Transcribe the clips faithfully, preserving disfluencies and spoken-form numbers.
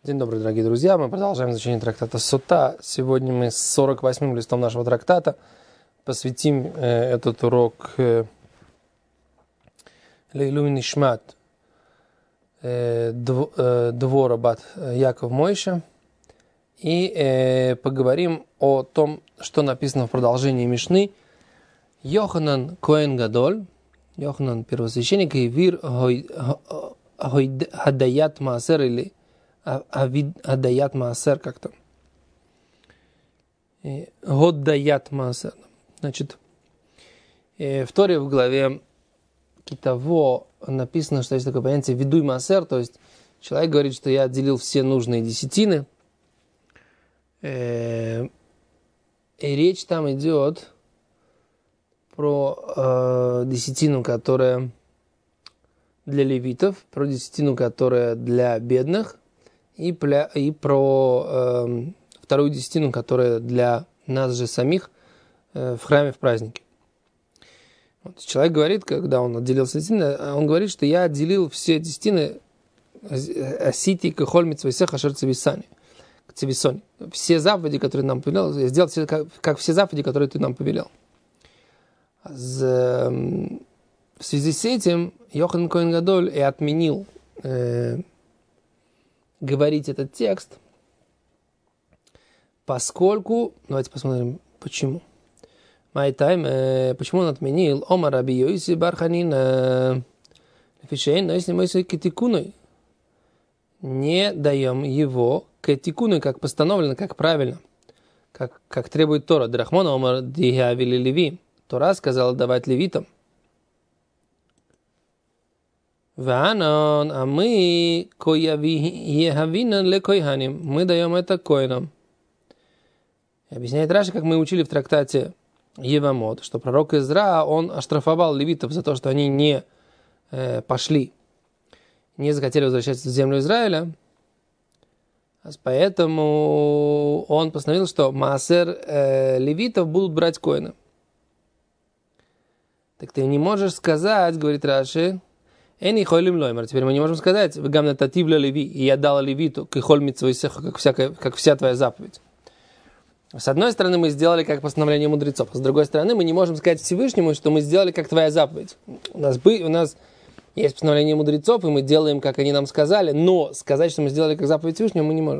День добрый, дорогие друзья. Мы продолжаем изучение трактата Сота. Сегодня мы с сорок восьмым листом нашего трактата посвятим э, этот урок э, Лейлуй Нишмат э, дв, э, Двора бат Яков Мойша и э, поговорим о том, что написано в продолжении Мишны. Йоханан Коэн Гадоль, Йоханан первосвященник, и Вир Хадаят Маасер или Адаят Маасер как-то. Годдаят Маасер. Значит, в Торе в главе Китаво написано, что есть такое понятие Видуй Маасер, то есть человек говорит, что я отделил все нужные десятины. И речь там идет про десятину, которая для левитов, про десятину, которая для бедных, И, пля, и про э, вторую десятину, которая для нас же самих э, в храме в празднике. Вот, человек говорит, когда он отделил все десятины, он говорит, что я отделил все десятины асити кахоль митцвейсех ашер цивисани, цивисони. Все заповеди, которые нам повелел, я сделал все, как, как все заповеди, которые ты нам повелел. С, э, в связи с этим Йоханан Коэн Гадоль и отменил э, говорить этот текст, поскольку, давайте посмотрим, почему. Майтайм, э, почему он отменил? Омар Раби Йоси бар Ханина фишейн, но если мы кетикуной не даем его кетикуной, как постановлено, как правильно, как, как требует Тора. Драхмона Омар дихавили леви. Тора сказала давать левитам. Ванон, а мы коявиехавина ле койханим. Мы даем это коинам. Объясняет Раши, как мы учили в трактате Евамот, что пророк Изра, он оштрафовал левитов за то, что они не э, пошли, не захотели возвращаться в землю Израиля. Поэтому он постановил, что маасер э, левитов будут брать коины. Так ты не можешь сказать, говорит Раши, Эни хойлим лоймер. Теперь мы не можем сказать, вы гамна тативля леви, и я дала левиту, кихоль митцвейсеха, как всякая, как вся твоя заповедь. С одной стороны, мы сделали как постановление мудрецов, а с другой стороны, мы не можем сказать Всевышнему, что мы сделали как твоя заповедь. У нас, бы, у нас есть постановление мудрецов, и мы делаем, как они нам сказали, но сказать, что мы сделали как заповедь Всевышнего, мы не можем.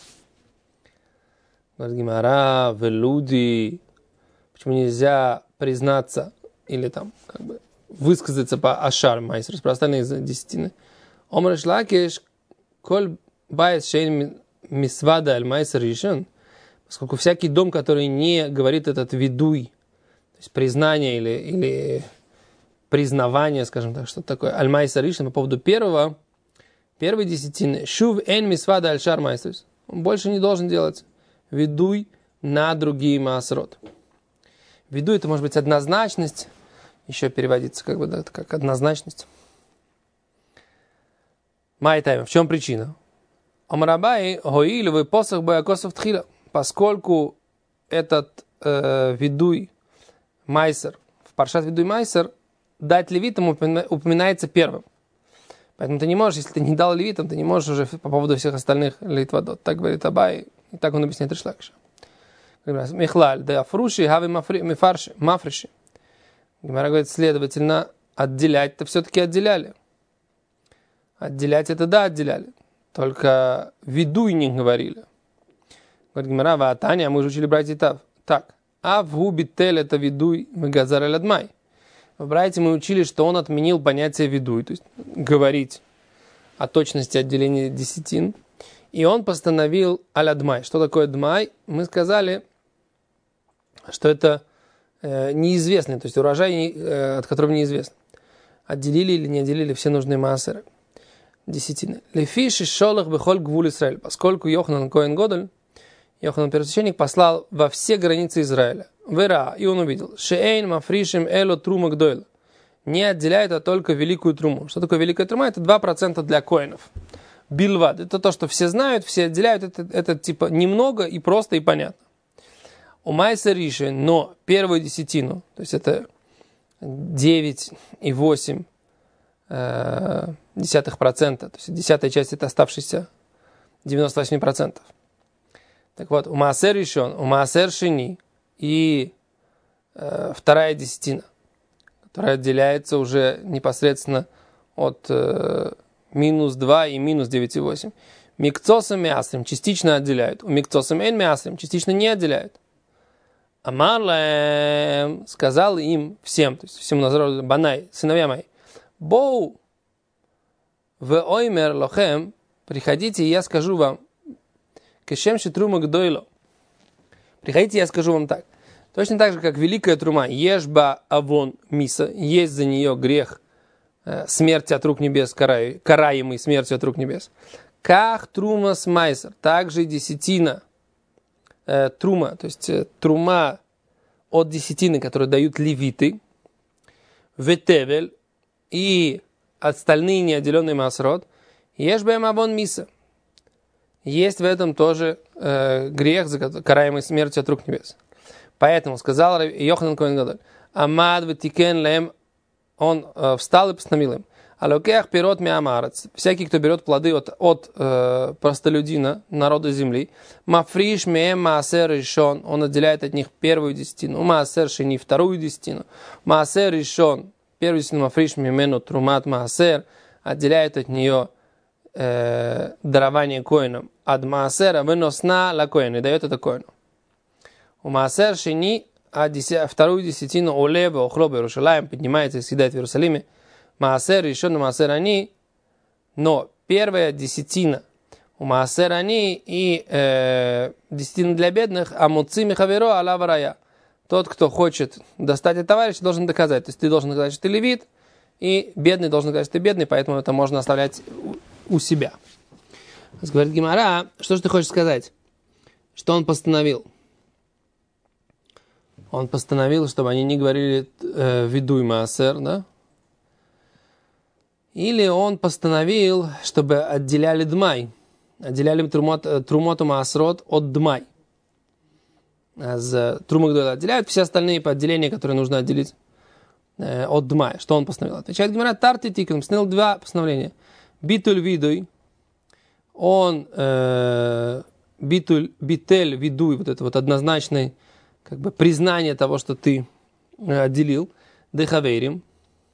Говорит Гемара, велуди, почему нельзя признаться, или там, как бы, высказаться по ашар майсер, про остальные десятины. Омар шлакеш коль байс шейн мисвада аль майсер решен, поскольку всякий дом, который не говорит этот видуй, то есть признание или, или признавание, скажем так, что такое аль майсер решен, по поводу первого, первой десятины, шув эн мисвада аль шар майсер, он больше не должен делать видуй на другие маасрот. Видуй — это может быть однозначность, еще переводится как бы, да, как однозначность. Майтайм. В чем причина? Омрабай гоилевый посох боякосов тхила. Поскольку этот э, видуй майсер, в паршат видуй майсер, дать левитам упоминается первым. Поэтому ты не можешь, если ты не дал левитам, ты не можешь уже по поводу всех остальных литвадот. Так говорит Абай, и так он объясняет Ришлакиша. Михлаль, да афруши, хави мафриши, мафриши. Гемара говорит, следовательно, отделять-то все-таки отделяли. Отделять это да, отделяли. Только видуй не говорили. Говорит Гемара, ваатания, мы уже учили братья Тав. Так, а в губитель это видуй мегазар эль-адмай. В братья мы учили, что он отменил понятие видуй, то есть говорить о точности отделения десятин. И он постановил аль-адмай. Что такое дмай? Мы сказали, что это неизвестный, то есть урожай, от которого неизвестно. Отделили или не отделили все нужные маасеры. Десятины. Лефиши шолах бехоль гвуль Исраэль. Поскольку Йоханан Коэн Гадоль, Йоханан первосвященник, послал во все границы Израиля. Вера, и он увидел. Шеэйн мафришим эло трума гдойла. Не отделяет, а только великую труму. Что такое великая трума? Это два процента для коинов. Билвад. Это то, что все знают, все отделяют. Это, это типа немного и просто и понятно. У майсер риши, но первую десятину, то есть это девять и восемь десятых процента, то есть десятая часть это оставшийся девяносто восемь процентов. Так вот, у Маасер Ришон, у Маасер Шини и э, вторая десятина, которая отделяется уже непосредственно от э, минус два и минус девять и восемь. Микцосом мясом частично отделяют. У микцосом эн мясом частично не отделяют. Амарлем сказал им всем, то есть всему народу, Банай, сыновья мои, Боу в оймер лохем, приходите, и я скажу вам, кешем шитрума гдойло. Приходите, я скажу вам так. Точно так же, как великая трума, ешба авон миса, есть за нее грех э, смерти от рук небес, караемый, караемый смертью от рук небес. Ках трума с майсер, также десятина э, трума, то есть э, трума от десятины, которые дают левиты, ветевель и остальные неотделенные масрот, ешбэм авон миса. Есть в этом тоже э, грех, караемый смертью от рук небес. Поэтому сказал Йоханан Коэн Гадоль, Амад ватикен лем, он э, встал и постановил им, алокех пирот миамарец, всякий, кто берет плоды от, от э, простолюдина, народа земли, мафриш меем маасер решон, он отделяет от них первую десятину, маасер шини вторую десятину, маасер решон, первую десятину мафриш мемену трумат маасер, отделяет от нее э, дарование коинам, ад маасера выносна ла коин, и дает это коину. У маасер шини, а деся, вторую десятину олеба охлоба Иерушалаем поднимается и съедает в Иерусалиме, маасер еще на маасер они, но первая десятина у маасер они и э, десятина для бедных, а муци михаверо аля варая. Тот, кто хочет достать от товарища, должен доказать. То есть ты должен доказать, что ты левит, и бедный должен доказать, что ты бедный, поэтому это можно оставлять у, у себя. Говорит Гемара, что же ты хочешь сказать? Что он постановил? Он постановил, чтобы они не говорили э, «видуй маасер», да? Или он постановил, чтобы отделяли дмай, отделяли трумот, трумоту маасрот от дмай. С трумы отделяют все остальные отделения, которые нужно отделить э, от дмай. Что он постановил? Отвечает Гемара, тарти тикн, постановил два постановления. Битуль видуй, он э, битуль, битель видуй, вот это вот однозначный как бы признание того, что ты отделил, дехаверим,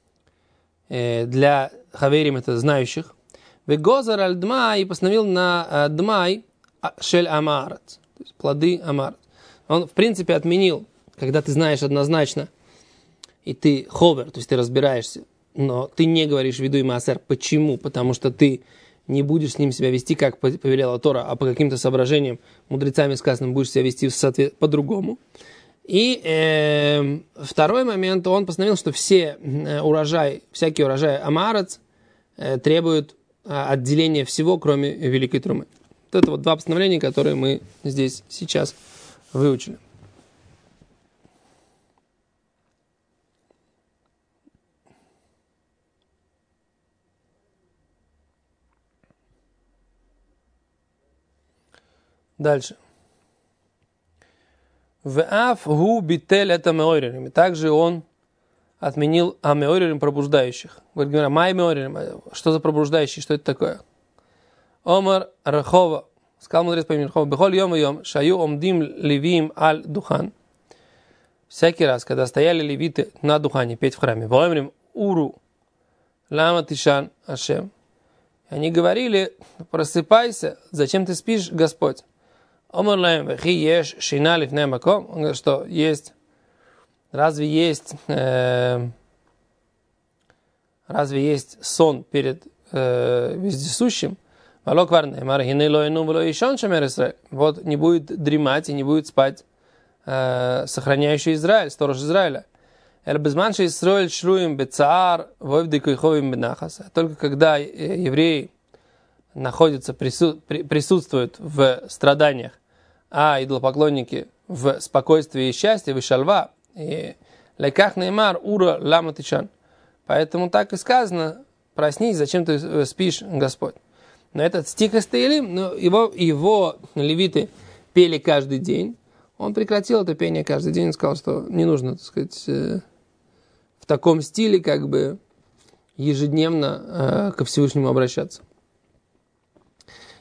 для хаверим это знающих, вегозар аль дмай, и постановил на дмай шель амарат, то есть плоды амарат. Он в принципе отменил, когда ты знаешь однозначно, и ты ховер, то есть ты разбираешься, но ты не говоришь видуй маасер. Почему? Потому что ты не будешь с ним себя вести, как повелела Тора, а по каким-то соображениям, мудрецами сказанным, будешь себя вести по-другому. И э, второй момент, он постановил, что все э, урожай, всякий урожай амарец э, требуют э, отделения всего, кроме великой трумы. Вот это вот два постановления, которые мы здесь сейчас выучили. Дальше. Ваф гу битель это меорерим. И также он отменил амеорерим пробуждающих. Говорит, говорит, май меорерим. Что за пробуждающие? Что это такое? Омар Рахова. Сказал мудрец по имени Рахова. Бехоль йом и йом. Шаю омдим левиим аль духан. Всякий раз, когда стояли левиты на духане петь в храме. Воемрим уру лама тишан ашем. Они говорили, просыпайся, зачем ты спишь, Господь? Омар лаем вехи еш шина лифней маком. Он говорит, что есть, разве есть, э, разве есть сон перед э, вездесущим? Вот не будет дремать и не будет спать э, сохраняющий Израиль, сторож Израиля. Только когда евреи находятся, присутствуют в страданиях, а идолопоклонники в спокойствии и счастье, в шалва, и леках неймар ура лама тишан. Поэтому так и сказано, проснись, зачем ты спишь, Господь. Но этот стих из Теилим, ну, его, его левиты пели каждый день. Он прекратил это пение каждый день и сказал, что не нужно, так сказать, в таком стиле как бы ежедневно ко Всевышнему обращаться.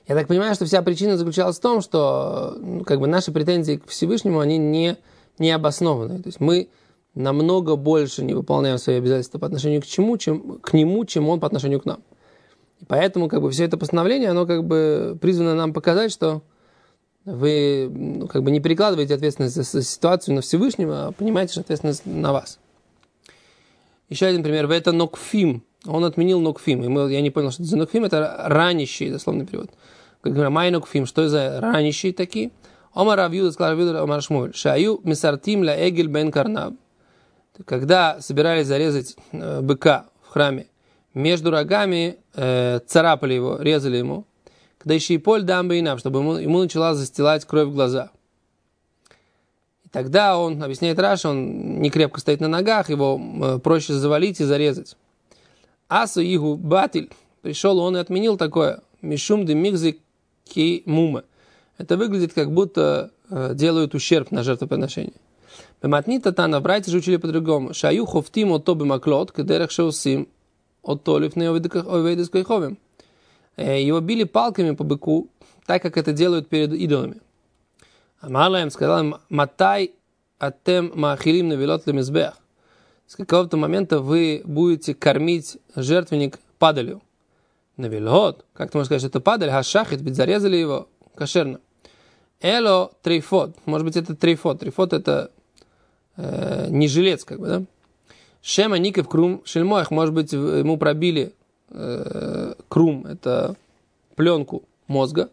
Я так понимаю, что вся причина заключалась в том, что ну, как бы наши претензии к Всевышнему, они не, не обоснованы. То есть мы намного больше не выполняем свои обязательства по отношению к, чему, чем, к нему, чем он по отношению к нам. И поэтому как бы все это постановление, оно как бы призвано нам показать, что вы ну, как бы не перекладываете ответственность за, за ситуацию на Всевышнего, а понимаете, что ответственность на вас. Еще один пример. Это нокфим. Он отменил нокфим. И мы, я не понял, что это за нокфим. Это ранящий, дословный перевод. Как говорят, май нокфим. Что это за ранящие такие? Омар Равьюда, сказал Равьюда, Омар Шмуэль. Шаю мисартим ла эгель бен карнаб. Когда собирались зарезать э, быка в храме, между рогами э, царапали его, резали ему. Когда еще и поль дамбы и нам, чтобы ему, ему начала застилать кровь в глаза. И тогда он, объясняет Раши, он не крепко стоит на ногах, его э, проще завалить и зарезать. Асу игу батиль, пришел он и отменил такое. Мишум де мигзи ки мума. Это выглядит, как будто э, делают ущерб на жертвоприношение. Бематнита тана, братья же учили по-другому. Шаю хофтим от тоби маклот, кедерах шеусим от толив не овейдес койховим. Его били палками по быку, так как это делают перед идолами. Амала им сказал им, матай атем маахилим навелот лемизбех. С какого-то момента вы будете кормить жертвенник падалью. Навелот, как ты можешь сказать, что это падаль, хашахит, ведь зарезали его кошерно. Эло трейфот, может быть это трейфот. Трейфот это э, не жилец, как бы, да? Шема никев крум шельмоях, может быть ему пробили э, крум, это пленку мозга,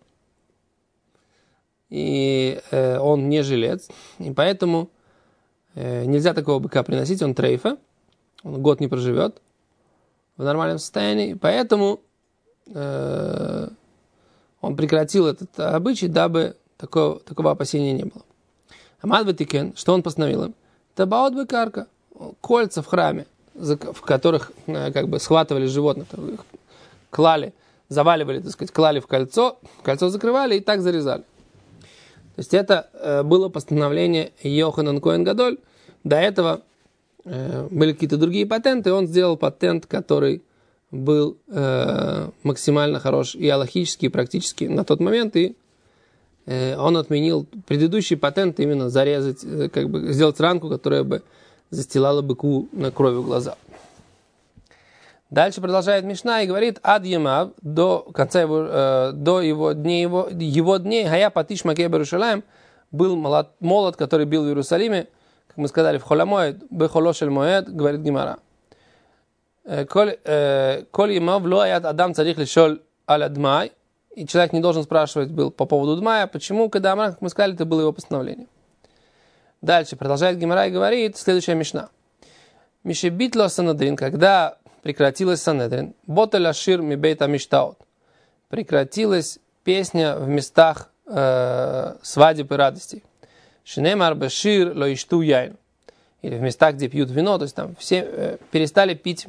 и э, он не жилец, и поэтому э, нельзя такого быка приносить, он трейфа, он год не проживет в нормальном состоянии, поэтому э, он прекратил этот обычай, дабы такого, такого опасения не было. Амад Ватикен, что он постановил им? Табаот быкарка, кольца в храме, в которых как бы схватывали животных, их клали, заваливали, так сказать, клали в кольцо, кольцо закрывали и так зарезали. То есть это э, было постановление Йоханан Коэн Гадоль. До этого э, были какие-то другие патенты, и он сделал патент, который был э, максимально хорош и алахический, и практически на тот момент, и э, он отменил предыдущий патент именно зарезать, э, как бы сделать ранку, которая бы застилала быку на кровью глаза. Дальше продолжает Мишна и говорит, ад емав, до конца его, э, до его дней, его, его дней, гая патиш макей Берушалаем, был молот, молот, который бил в Иерусалиме, как мы сказали, в холомоэд, бехолошель моэд, говорит Гимара. Коль емав ло аят адам царих лишоль аля дмай, и человек не должен спрашивать был по поводу дмая, почему, когда Амрам, как мы сказали, это было его постановление. Дальше продолжает Гимара и говорит, следующая Мишна. Мишебитло Санедрин, когда прекратилась Санедрин, ботель ашир ми бейта миштаот, прекратилась песня в местах э, свадеб и радостей. Шинемар бешир ло ишту яйн, или в местах, где пьют вино, то есть там все э, перестали пить.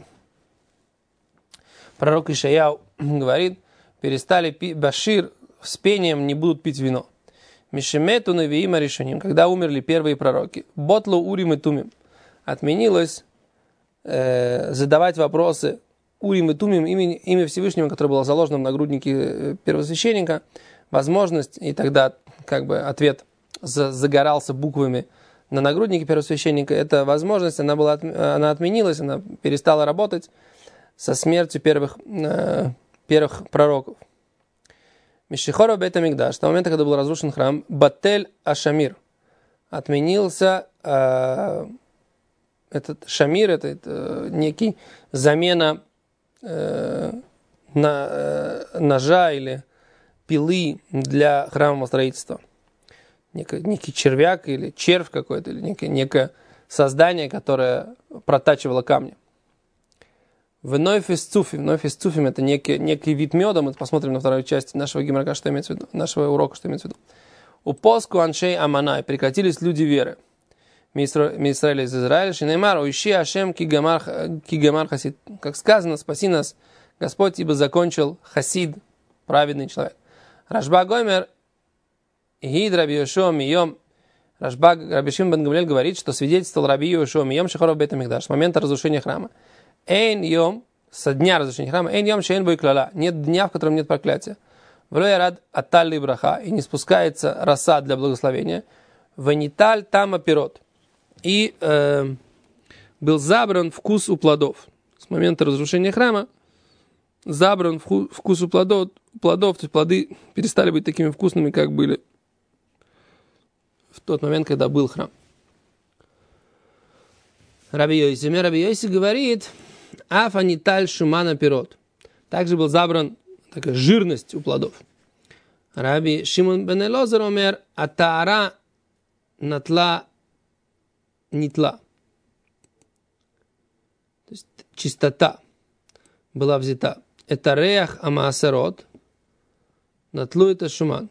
Пророк Ишаяу говорит, перестали пить, башир с пением не будут пить вино. Мишемету навиима решением, когда умерли первые пророки, ботлу урим и тумим, отменилось э, задавать вопросы урим и тумим, имя, имя Всевышнего, которое было заложено в нагруднике первосвященника, возможность, и тогда как бы ответ за, загорался буквами на нагруднике первосвященника, эта возможность, она, была, она отменилась, она перестала работать со смертью первых, э, первых пророков. Мишихора бейт амикдаш, с того момента, когда был разрушен храм, батель ашамир, отменился э, этот шамир, это, это некий замена э, на, э, ножа или пилы для храмового строительства. Некий, некий червяк или червь какой-то, или некое, некое создание, которое протачивало камни. В нойфис цуфим. Нойфис цуфим это некий, некий вид меда. Мы посмотрим на второй части нашего гимрака, что имеется в виду, нашего урока, что имеется в виду. У поску аншей аманай. Прекратились люди веры. Мисраэль из Израиля. Шинеймар уищи ашем кигамар хасид. Как сказано, спаси нас, Господь, ибо закончил хасид, праведный человек. Рашба гоймер гид раби Йошуа мием. Рашба Раби Шимон бен Гамлиэль говорит, что свидетельствовал раби Йошуа мием шехоров бейт амикдаш с момента разрушения храма. Эйн йом, со дня разрушения храма, эйн йом шейн бой клала, нет дня, в котором нет проклятия. Влоярад аталли браха, и не спускается роса для благословения. Ваниталь тама пирот. И э, был забран вкус у плодов. С момента разрушения храма забран вкус у плодов, плодов, то есть плоды перестали быть такими вкусными, как были в тот момент, когда был храм. Раби Йоси, Раби Йоси говорит, афаниталь шумана пирот. Также был забран такая жирность у плодов. Раби Шимон бен Элозер омер, атаара натла нитла. То есть чистота была взята. Это реах амаасерот, натлу это шуман.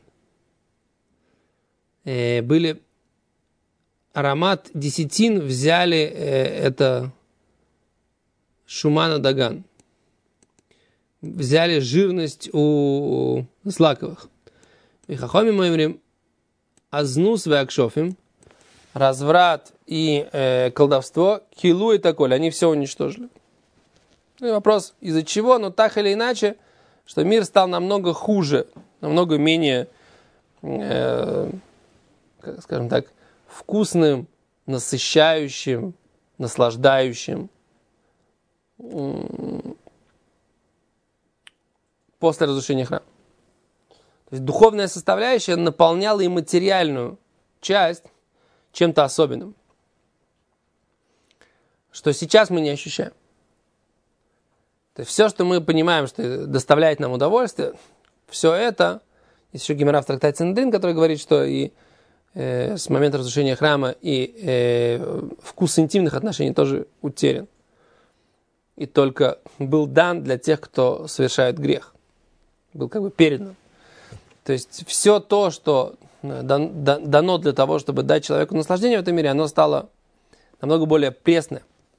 Э, были аромат десятин, взяли э, это шумана даган. Взяли жирность у злаковых. И хахоми мы говорим, азнус веакшофим, разврат и э, колдовство, килу и такое, они все уничтожили. Ну и вопрос, из-за чего, но так или иначе, что мир стал намного хуже, намного менее, э, как, скажем так, вкусным, насыщающим, наслаждающим э, после разрушения храма. То есть духовная составляющая наполняла и материальную часть чем-то особенным, что сейчас мы не ощущаем. То есть все, что мы понимаем, что доставляет нам удовольствие, все это, есть еще Гемара в трактате Санедрин, который говорит, что и э, с момента разрушения храма и э, вкус интимных отношений тоже утерян. И только был дан для тех, кто совершает грех. Был как бы передан. То есть все то, что дано для того, чтобы дать человеку наслаждение в этом мире, оно стало намного более пресное.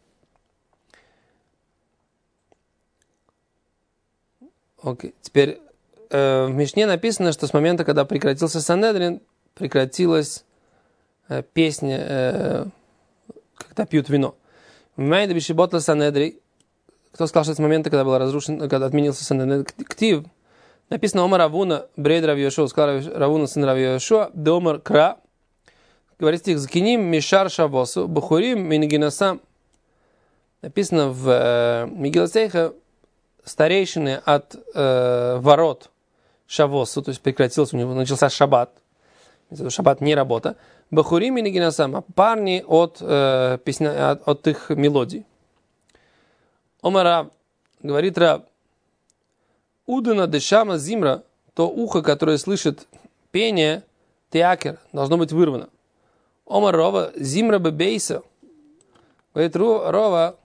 Окей. Теперь э, в Мишне написано, что с момента, когда прекратился Санедрин, прекратилась э, песня, э, когда пьют вино. Вмайда бишиботла Санедри. Кто сказал, что с момента, когда был разрушен, когда отменился Санедрин, ктив, написано Омар Равуна, брейд Рав Йошуа, сказал Равуна, сын Рав Йошуа, де Омар Кра, говорит стих, закиним мишар шавосу, бахурим мингинасам. Написано в э, Мегилосейха, старейшины от э, ворот Шавосу, то есть прекратился у него, начался шаббат. Шаббат не работа. Бахурим и нигинасама, парни от, э, песня, от, от их мелодий. Омара, говорит Раб, Удана дешама зимра, то ухо, которое слышит пение, теакер, должно быть вырвано. Омар Рова, зимра бебейса. Говорит Рова,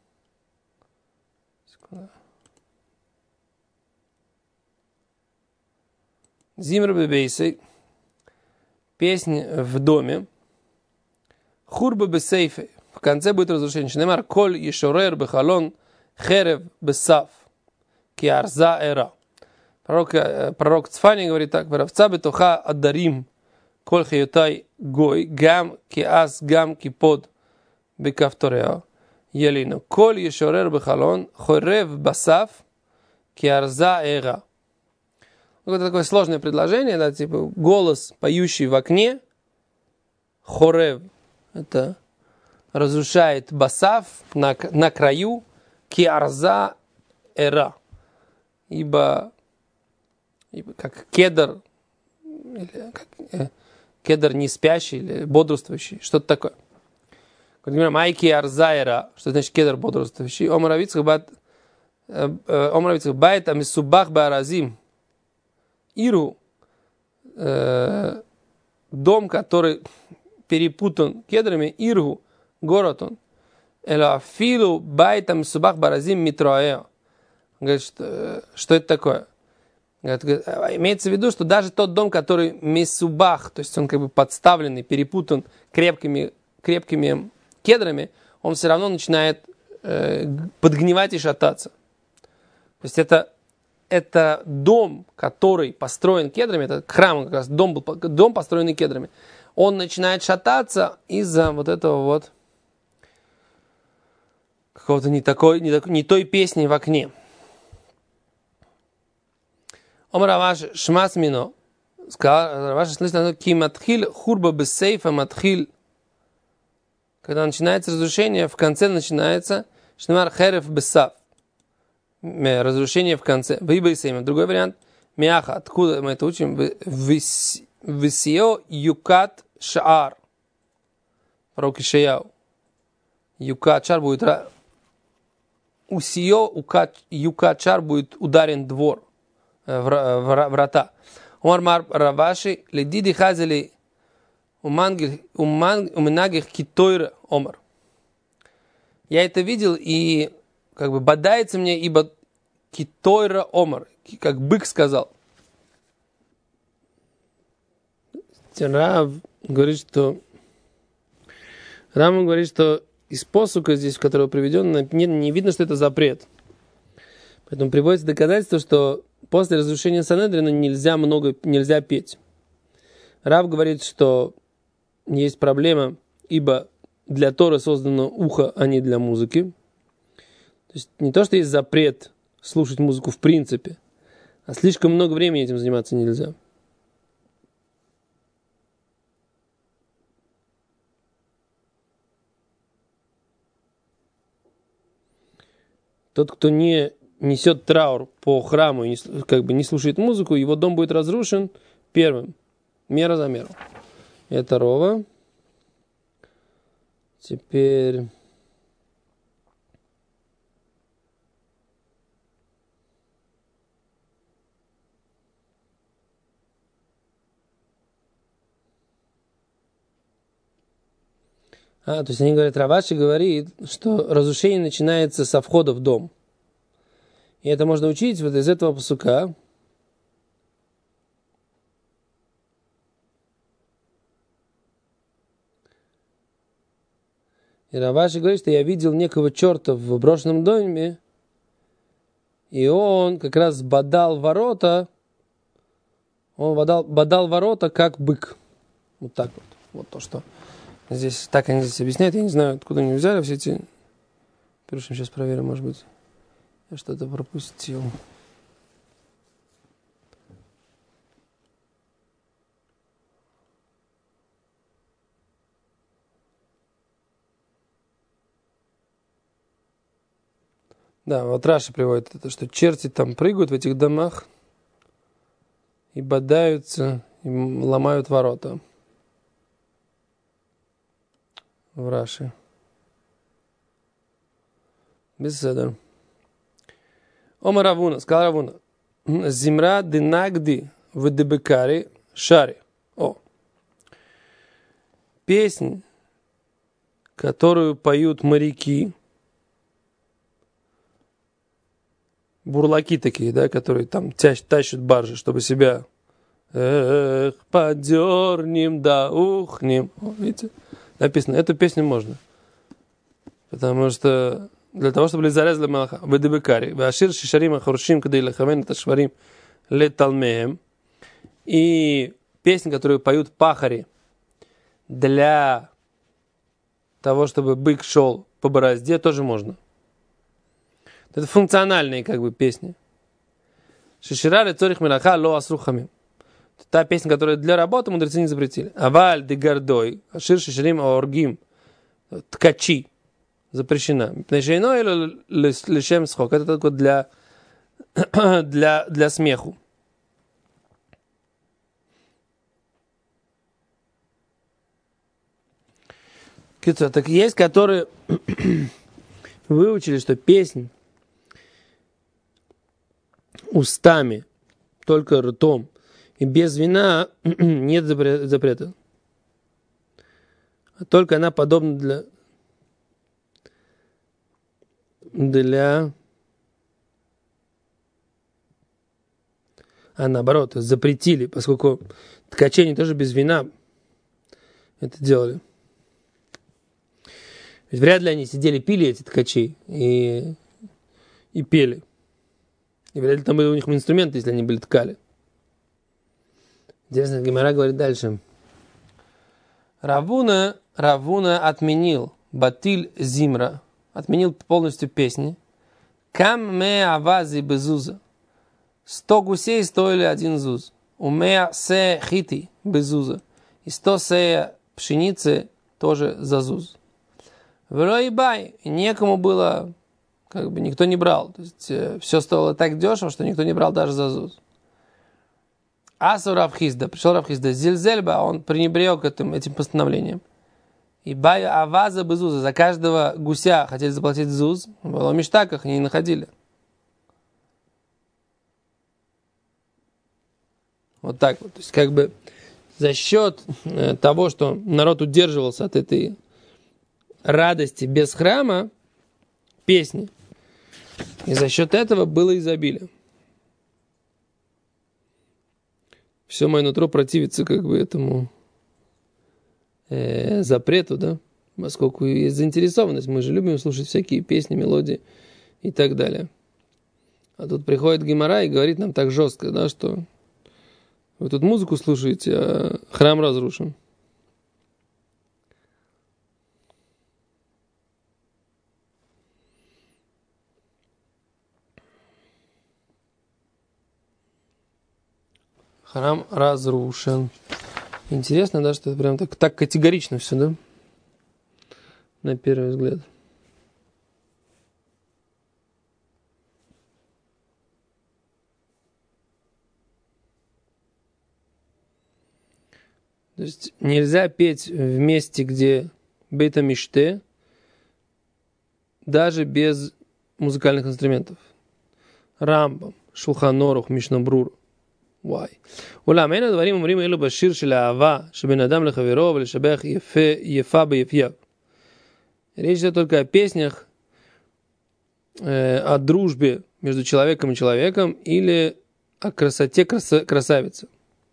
Зимра бебейсей, песнь в доме, хурба бесейфей, в конце будет разрушение. Шнемар, коль ешорер бехалон, херев бесав, киарза эра. Пророк, пророк Цфани говорит так, варавца бетоха аддарим, коль хаютай гой, гам киас, гам кипод бекавтореа, елину. Коль ешорер бехалон, херев бесав, киарза эра. Это такое сложное предложение, да, типа голос, поющий в окне, хорев, это разрушает басав на, на краю, киарза эра, ибо, ибо как кедр, или как, э, кедр не спящий или бодрствующий, что-то такое. Когда говорим айки арза эра, что значит кедр бодрствующий, омаравицах бат, омаравицах байт амисубах бааразим, Иру, э, дом, который перепутан кедрами, Иру, город он. Элафилу байтам субах баразим митроэо. Говорит, что, что это такое? Говорит, имеется в виду, что даже тот дом, который мисубах, то есть он как бы подставленный, перепутан крепкими, крепкими кедрами, он все равно начинает э, подгнивать и шататься. То есть это Это дом, который построен кедрами, это храм, как раз дом, был, дом, построенный кедрами, он начинает шататься из-за вот этого вот какого-то не, такой, не, такой, не той песни в окне. Омар Раваш шмас мино. Сказал Раваш, слышно, ки матхил хурба бессейфа матхил. Когда начинается разрушение, в конце начинается шнемар херев бессав. Разрушение в конце. Выбой сейма. Другой вариант. Мяха. Откуда мы это учим? Висио юкат шаар. Пророк Ишаяу. Юкат шаар будет... Усио юкат шаар будет ударен двор. Врата. Омар Раваши. Ледиди хазели уминагих китойра омар. Я это видел и как бы бодается мне, ибо китойра омар, как бык сказал. Рав говорит, что Рам говорит, что из посука здесь, в которого приведен, не, не видно, что это запрет. Поэтому приводится доказательство, что после разрушения Санедрина нельзя много, нельзя петь. Рав говорит, что есть проблема, ибо для Торы создано ухо, а не для музыки. То есть не то, что есть запрет слушать музыку в принципе, а слишком много времени этим заниматься нельзя. Тот, кто не несет траур по храму и не, как бы не слушает музыку, его дом будет разрушен первым. Мера за меру. Это Рова. Теперь... А, то есть они говорят, Раваши говорит, что разрушение начинается со входа в дом. И это можно учить вот из этого пасука. И Раваши говорит, что я видел некого черта в брошенном доме, и он как раз бодал ворота, он бодал, бодал ворота, как бык. Вот так вот. Вот то, что здесь, так они здесь объясняют, я не знаю, откуда они взяли все эти... Пирушим, сейчас проверим, может быть, я что-то пропустил. Да, вот Раши приводит это, что черти там прыгают в этих домах и бодаются, и ломают ворота. В Раши. Беседа. Ома Равуна, сказал Равуна, Зимра динагди в дебекари шари. О. Песнь, которую поют моряки, бурлаки такие, да, которые там тащ, тащат баржи, чтобы себя эх, подернем да ухнем. О, видите? Написано, эту песню можно. Потому что для того, чтобы зарезали малаха, в дебекари, в ашир шишарим ахуршим, когда илахавен это шварим леталмеем. И песни, которые поют пахари для того, чтобы бык шел по борозде, тоже можно. Это функциональные как бы песни. Шиширали цорих милаха ло асрухамим. Та песня, которая для работы, мудрецы не запретили. Аваль де гордой, ашир шиширим аоргим, ткачи, запрещена. Пнешейно или лишем схок. Это только для, для, для смеху. Так есть, которые выучили, что песнь устами, только ртом, и без вина нет запрета. Только она подобна для, для... А наоборот, запретили, поскольку ткачи они тоже без вина это делали. Ведь вряд ли они сидели, пили эти ткачи и, и пели. И вряд ли там были у них инструменты, если они были ткали. Интересно, Гемара говорит дальше. Равуна, Равуна отменил батиль зимра, отменил полностью песни. Кам ме авази безуза. Сто гусей стоили один зуз. Умея се хити без зуза. И сто сея пшеницы тоже за зуз. Вело и бай, некому было, как бы никто не брал. То есть э, все стоило так дешево, что никто не брал даже за зуз. Асу Рабхизда, пришел Рабхизда, Зильзельба, он пренебрег этим, этим постановлением. И бай аваза без зуза, за каждого гуся хотели заплатить зуз, было в миштаках, они не находили. Вот так вот. То есть как бы за счет э, того, что народ удерживался от этой радости без храма, песни, и за счет этого было изобилие. Все мое нутро противится как бы этому э, запрету, да, поскольку есть заинтересованность. Мы же любим слушать всякие песни, мелодии и так далее. А тут приходит Гемара и говорит нам так жестко, да, что вы тут музыку слушаете, а храм разрушен. Храм разрушен. Интересно, да, что это прям так, так категорично все, да? На первый взгляд. То есть нельзя петь в месте, где бейта миште, даже без музыкальных инструментов. Рамбам, Шулхан Орух, Мишна Брура. וואי. אולם אין הדברים אומרים אלו בשיר של האהבה שבין אדם לחברו ולשבח יפה, יפה ביפייו. Речь идет только о песнях, э, о дружбе между человеком и человеком или о красоте краса, красавицы.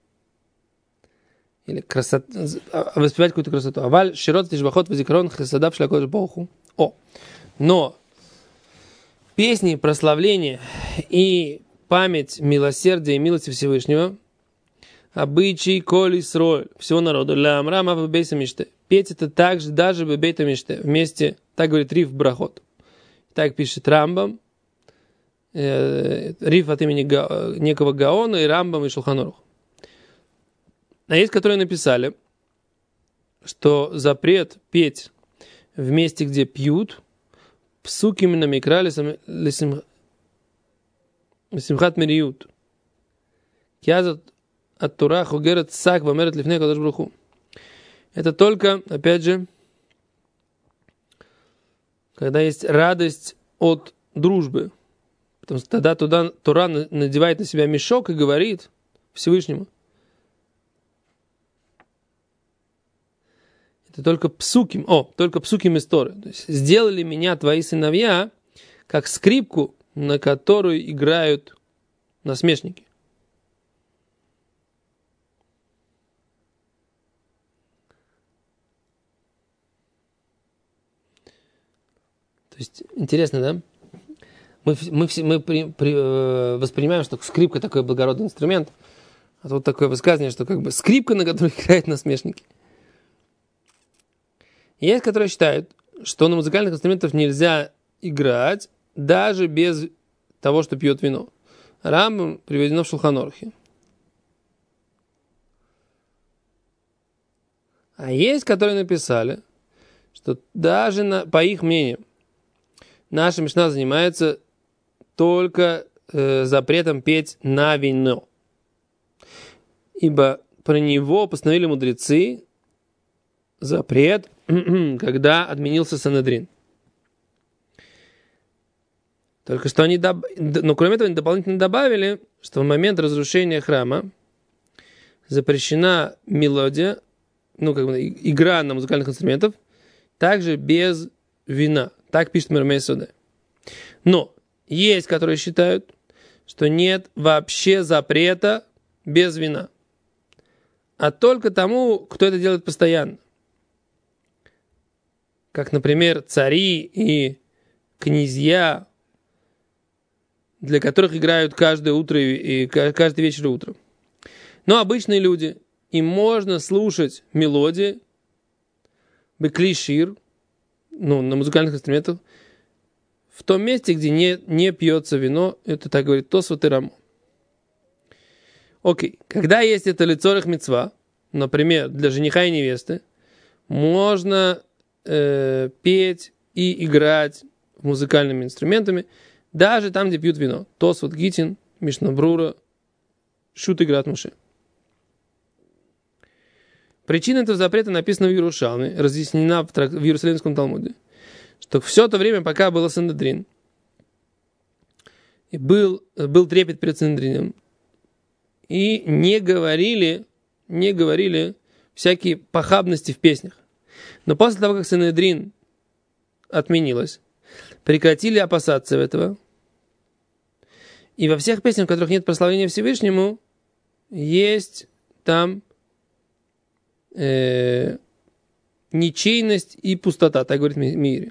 Или красот... воспевать какую-то красоту. Аваль широт тишбахот вазикрон хесадав шлякот боху. О! Но песни прославления и память милосердия и милости Всевышнего, обычай коли сроль всего народа, ля амрама в бейса миште. Петь это также даже в бейта миште, вместе, так говорит Риф Брахот. Так пишет Рамбам, э, Риф от имени Га, некого Гаона, и Рамбам, и Шулхан Орух. А есть, которые написали, что запрет петь в месте, где пьют, псуки именно микрали лисим Симхат Мириют. Кязат от Тура Хугерет Сак Вамерет Лифней Кадош Бруху. Это только, опять же, когда есть радость от дружбы. Потому что тогда туда Тура надевает на себя мешок и говорит Всевышнему. Это только псуким, о, только псуким из Торы. То есть сделали меня твои сыновья как скрипку, на которую играют насмешники. То есть, интересно, да? Мы, мы, мы при, при, э, воспринимаем, что скрипка такой благородный инструмент, а тут такое высказывание, что как бы скрипка, на которой играют насмешники. Есть, которые считают, что на музыкальных инструментах нельзя играть, даже без того, что пьет вино. Рамбам приведено в Шулхан Орухе. А есть, которые написали, что даже на, по их мнению наша Мишна занимается только э, запретом петь на вино. Ибо про него постановили мудрецы запрет, когда отменился Санедрин. Только что они, доб... но кроме этого, они дополнительно добавили, что в момент разрушения храма запрещена мелодия, ну, как бы, игра на музыкальных инструментах, также без вина. Так пишет Мирмей Суде. Но есть, которые считают, что нет вообще запрета без вина. А только тому, кто это делает постоянно. Как, например, цари и князья, для которых играют каждое утро и каждый вечер и утром. Но обычные люди, им можно слушать мелодии, беклишир, ну, на музыкальных инструментах, в том месте, где не, не пьется вино, это так говорит Тосфот и Рамо. Окей. Когда есть это лецорих мицва, например, для жениха и невесты, можно э, петь и играть музыкальными инструментами, даже там, где пьют вино. Тосфот Гитин, Мишна Брура, Шут играт Муше. Причина этого запрета написана в Иерушалме, разъяснена в, трак... в Иерусалимском Талмуде, что все то время, пока было Синедрин, и был, был трепет перед Синедрином, и не говорили, не говорили всякие похабности в песнях. Но после того, как Синедрин отменилось, прекратили опасаться этого, и во всех песнях, в которых нет прославления Всевышнему, есть там э, ничейность и пустота, так говорит Мири.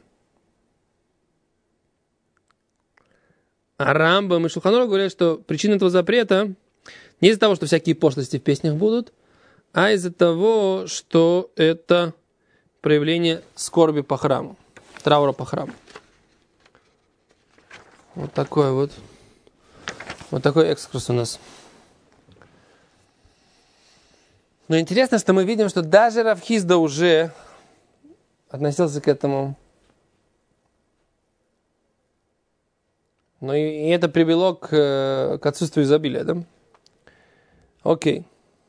А Рамбам и Шулхан Арух говорят, что причина этого запрета не из-за того, что всякие пошлости в песнях будут, а из-за того, что это проявление скорби по храму, траура по храму. Вот такой вот, вот такой экскурс у нас. Но интересно, что мы видим, что даже Рав Хизда уже относился к этому. Но и, и это привело к, к отсутствию изобилия, да? Окей.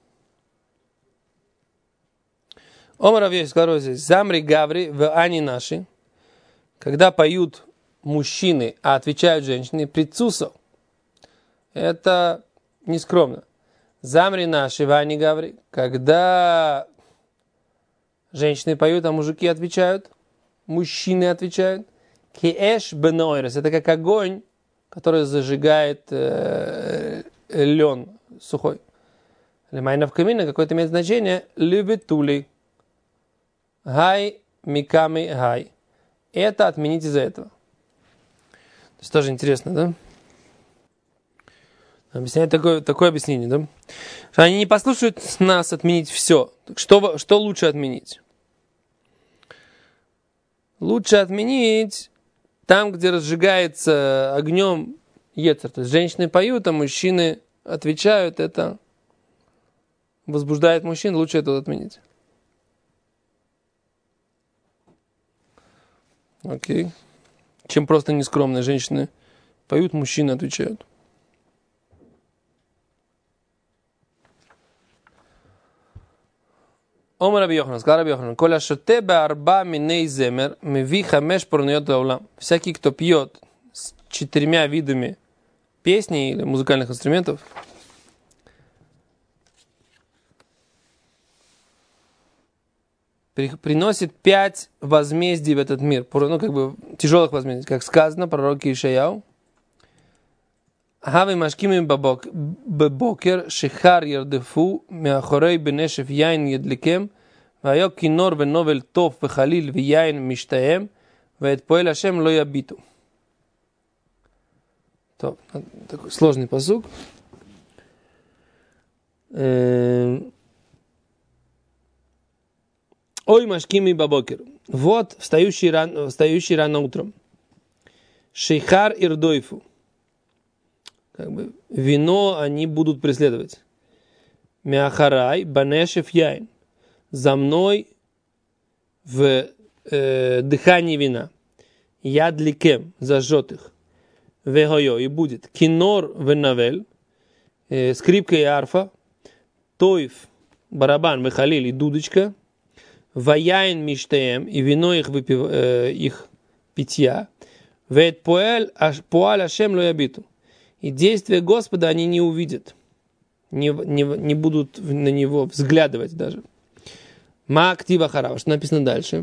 Омар Рав Йоси сказал здесь: Замри Гаври в Ани наши, когда поют мужчины, а отвечают женщины, прицусо. Это нескромно. Замри наши в Ани Гаври, когда женщины поют, а мужики отвечают, мужчины отвечают. Киэш бенойрес, это как огонь, который зажигает э, лен сухой. Лемайна в камине какое-то имеет значение. Любитули. Гай миками гай. Это отменить из-за этого. То есть тоже интересно, да? Объясняет такое, такое объяснение, да? Что они не послушают нас отменить все. Так что, что лучше отменить? Лучше отменить там, где разжигается огнем ецер. То есть женщины поют, а мужчины отвечают. Это возбуждает мужчин. Лучше это отменить. Окей. Чем просто нескромные женщины поют, мужчины отвечают. Омар Раби Йоханан, сказал Раби Йоханан: Коля шоте беарба миней земер меви хамеш порниот лаулам. Всякий, кто пьет с четырьмя видами песни или музыкальных инструментов, приносит пять возмездий в этот мир, ну, как бы тяжелых возмездий, как сказано в пророке Ишаяу. Хави машкимим бебокер шихар ярдефу меахорей бенешев яин ядликем вайо кинор веновел тов вехалил вияин миштаем ваэт поэль Ашем ло ябиту. Такой сложный пасук. Ой, машкими бабокер. Вот встающий рано, встающий рано утром. Шейхар ирдойфу. Как бы вино они будут преследовать. Мяхарай банешев яин. За мной в э, дыхании вина. Ядликем. Зажжет их. Вегойо. И будет. Кинор венавель. Э, скрипка и арфа. Тойф. Барабан. Вехалил и дудочка. Ваяин миштеем, и вино их, выпив, э, их питья. Вет поэль поаль Ашем ло ябиту. И действия Господа они не увидят. Не, не, не будут на него взглядывать даже. Ма актива харава. Что написано дальше?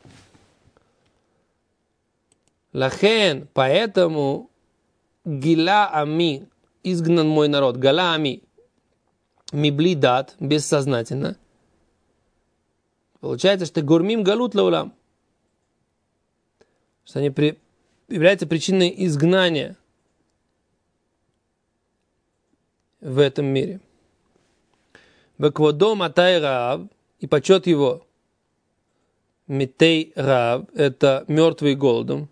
Лахен, поэтому гила ами, изгнан мой народ. Гала ами, мибли дат, бессознательно. Получается, что гурмим галут лаулам. Что они при... являются причиной изгнания в этом мире. Векводо матай раав, и почет его митей раав, это мертвый голодом.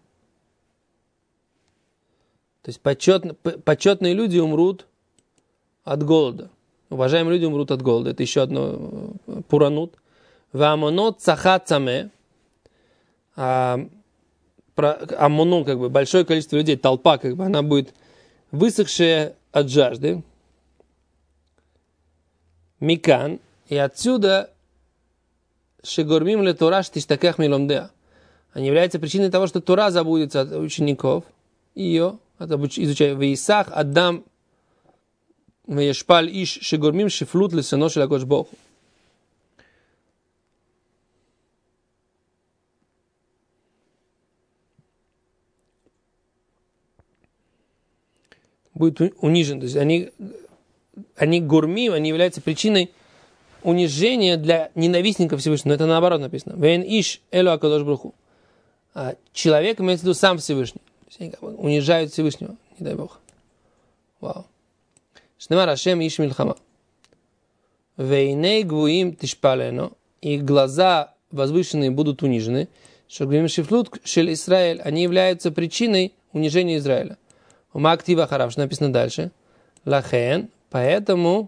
То есть почет... почетные люди умрут от голода. уважаемые люди умрут от голода. Это еще одно пуранут. Вамонот цахат цаме. Амоnon, как бы, большое количество людей, толпа, как бы, она будет высохшая от жажды. Микан. И отсюда шегормим ле Тора штиштаках миломдеа. Они являются причиной того, что Тора забудется от учеников. Ее, от изучения. Веисах Адам веешпаль иш шегормим шифлут лесено шелакош Богу. Будет унижен. То есть они, они гурмим, они являются причиной унижения для ненавистников Всевышнего. Но это наоборот написано. Вен иш элу акадош бруху. Человек имеется в виду сам Всевышний. То есть они как бы унижают Всевышнего. Не дай Бог. Вау. Шнемар Ашем иш мильхама. Вейней гвуим тишпалено. И глаза возвышенные будут унижены. Шогвим шифлут шель Исраэль. Они являются причиной унижения Израиля. Ума актива харав, что написано дальше. Лахен, поэтому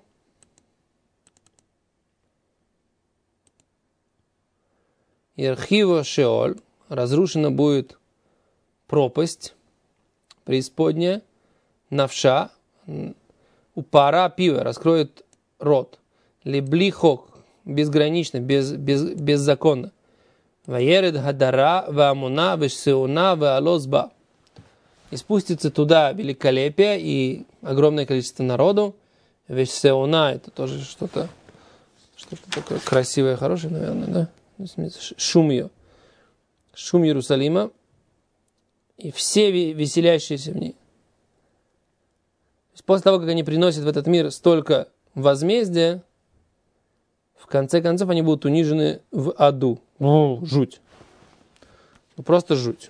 Ирхиво Шеоль, разрушена будет пропасть, преисподняя, навша, упара пива, раскроет рот. Либли хок, безгранично, без, без, беззаконно. Ваеред гадара, ваамуна, вешсеуна, ваалозба. И спустится туда великолепие и огромное количество народу. Вешсеуна, это тоже что-то, что-то такое красивое, хорошее, наверное, да? Шум ее. Шум Иерусалима. И все веселящиеся в ней. После того, как они приносят в этот мир столько возмездия, в конце концов они будут унижены в аду. О, жуть. Ну, просто жуть.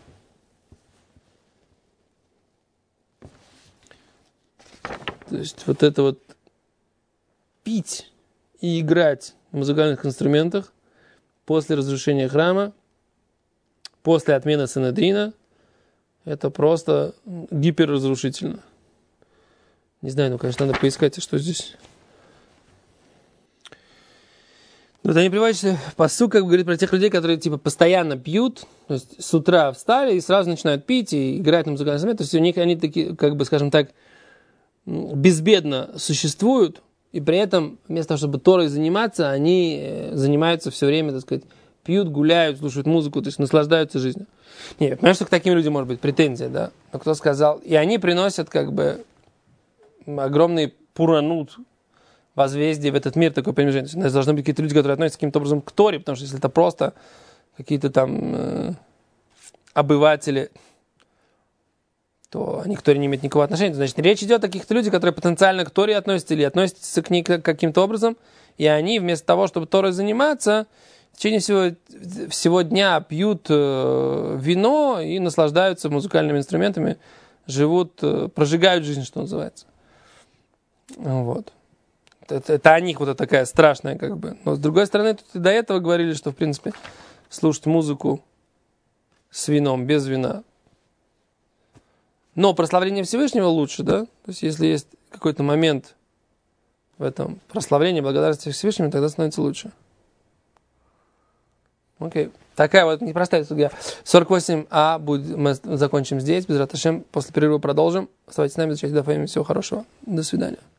То есть вот это вот пить и играть на музыкальных инструментах после разрушения храма, после отмены Санедрина, это просто гиперразрушительно. Не знаю, ну, конечно, надо поискать, что здесь. Вот они приводят пассук, как бы говорит про тех людей, которые типа постоянно пьют, то есть с утра встали и сразу начинают пить и играть на музыкальном инструменте. То есть у них они такие, как бы, скажем так, безбедно существуют, и при этом вместо того, чтобы Торой заниматься, они занимаются все время, так сказать, пьют, гуляют, слушают музыку, то есть наслаждаются жизнью. Нет, понимаешь, что к таким людям может быть претензия, да? Но кто сказал? И они приносят как бы огромный пуранут, возмездие в этот мир, такое понижение. То есть должны быть какие-то люди, которые относятся каким-то образом к Торе, потому что если это просто какие-то там э, обыватели, то они к Торе не имеют никакого отношения. Значит, речь идет о каких-то людях, которые потенциально к Торе относятся или относятся к ней каким-то образом, и они вместо того, чтобы Торой заниматься, в течение всего, всего дня пьют э, вино и наслаждаются музыкальными инструментами, живут, э, прожигают жизнь, что называется. Вот. Это, это о них вот это такая страшная, как бы. Но с другой стороны, тут и до этого говорили, что, в принципе, слушать музыку с вином, без вина. Но прославление Всевышнего лучше, да? То есть, если есть какой-то момент в этом прославлении, благодарности Всевышнему, тогда становится лучше. Окей. Такая вот непростая судья. сорок восемь а будет, мы закончим здесь. Без раташем. После перерыва продолжим. Оставайтесь с нами, изучайте Дафаим. Всего хорошего. До свидания.